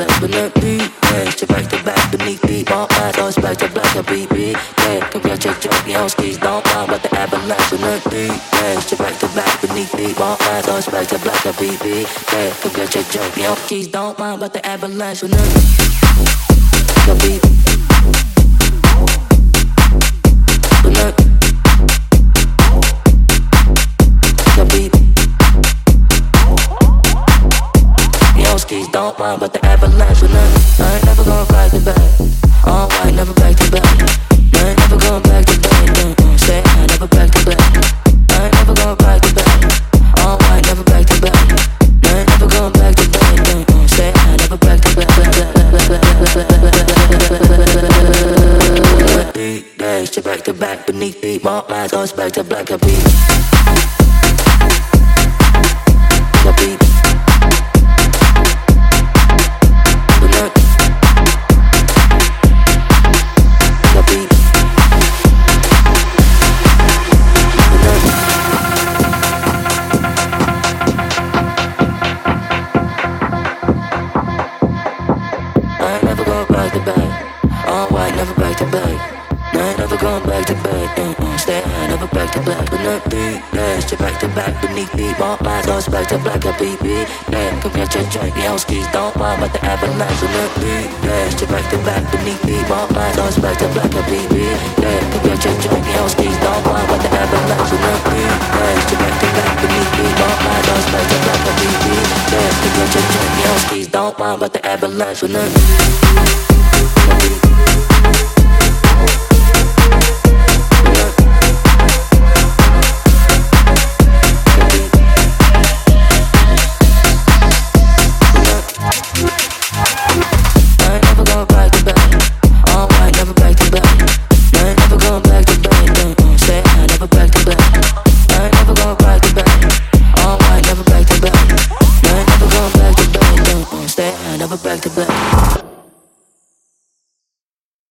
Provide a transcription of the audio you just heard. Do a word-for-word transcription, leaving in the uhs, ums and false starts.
avalanche beneath me. Yeah, to back to back beneath me. All my thoughts back to black a beat me. Yeah, come get your junkie on skis, don't mind about the avalanche beneath me. Yeah, to back to back beneath me. All my thoughts back to black a beat me. Yeah, come get your junkie on skis, don't mind about the avalanche beneath me. Black a beat. Beneath. Don't mind but the avalanche with none. I ain't never going back to back. All white, never back to back. I ain't never going back to back. Uh, say I never back to back. I ain't never going back to back. All white, never back to back. I ain't never going back to back. Uh, say I never back to back. Three days to back to back beneath me. All my thoughts back to black. I beat. I beat. Back to back beneath me, all my thoughts back to black. I beat me. Yeah, come get your junkie on skis, don't mind about the avalanche beneath me. Yeah, back to back beneath me, all my thoughts back to black. I beat me. Yeah, come get your junkie on skis, don't mind about the avalanche beneath me. Yeah, back to back beneath me, all my thoughts back to black. I beat me. Yeah, come get your junkie on skis, don't mind about the avalanche beneath me.